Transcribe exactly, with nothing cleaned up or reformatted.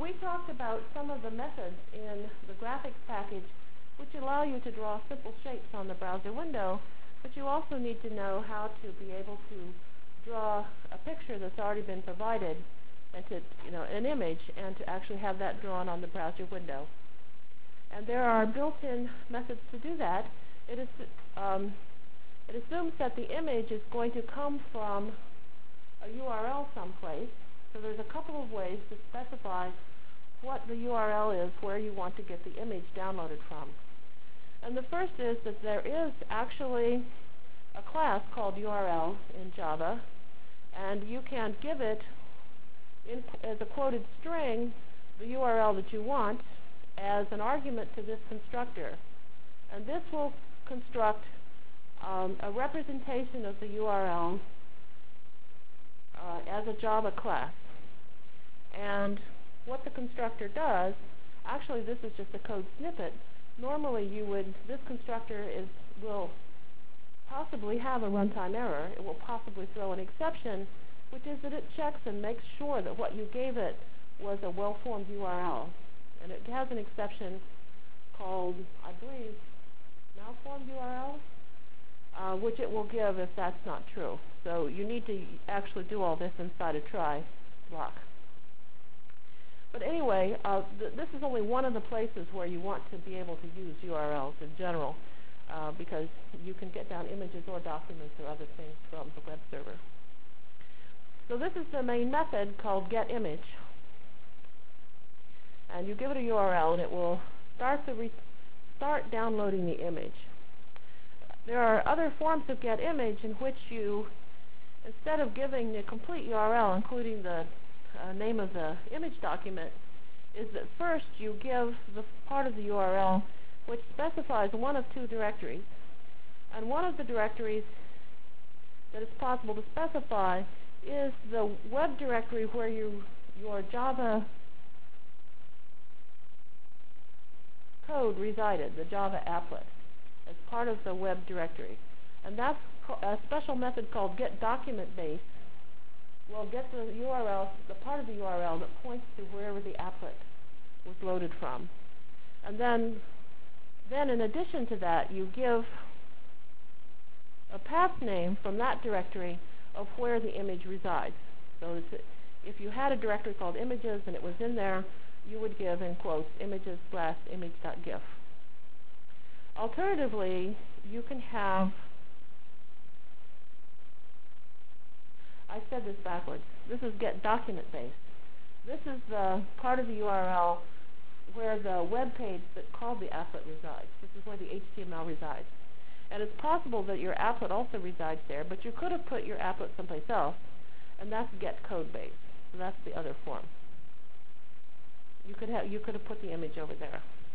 we talked about some of the methods in the graphics package which allow you to draw simple shapes on the browser window, but you also need to know how to be able to draw a picture that's already been provided, and to, you know, an image, and to actually have that drawn on the browser window. And there are built-in methods to do that. It is, um, it assumes that the image is going to come from a U R L someplace. So there's a couple of ways to specify what the U R L is where you want to get the image downloaded from. And the first is that there is actually a class called U R L in Java, and you can give it in, as a quoted string the U R L that you want as an argument to this constructor. And this will construct um, a representation of the U R L uh, as a Java class. And what the constructor does, actually this is just a code snippet. Normally you would, this constructor is, will possibly have a runtime error. It will possibly throw an exception, which is that it checks and makes sure that what you gave it was a well-formed U R L. And it has an exception called, I believe, malformed U R L, uh, which it will give if that's not true. So you need to actually do all this inside a try block. But anyway, uh, th this is only one of the places where you want to be able to use U R Ls in general, uh, because you can get down images or documents or other things from the web server. So this is the main method called getImage. And you give it a U R L, and it will start, the re start downloading the image. There are other forms of getImage in which you, instead of giving the complete U R L, including the uh, name of the image document, is that first you give the part of the U R L which specifies one of two directories. And one of the directories that is possible to specify is the web directory where you, your Java code resided, the Java applet, as part of the web directory. And that's a special method called getDocumentBase will get the U R L, the part of the U R L that points to wherever the applet was loaded from. And then, then in addition to that, you give a path name from that directory of where the image resides. So it's, if you had a directory called images and it was in there, you would give, in quotes, images slash image.gif. Alternatively, you can have, I said this backwards, this is getDocumentBase. This is the part of the U R L where the web page that called the applet resides. This is where the H T M L resides. And it's possible that your applet also resides there, but you could have put your applet someplace else, and that's getCodebase. So that's the other form. You could have you could have put the image over there.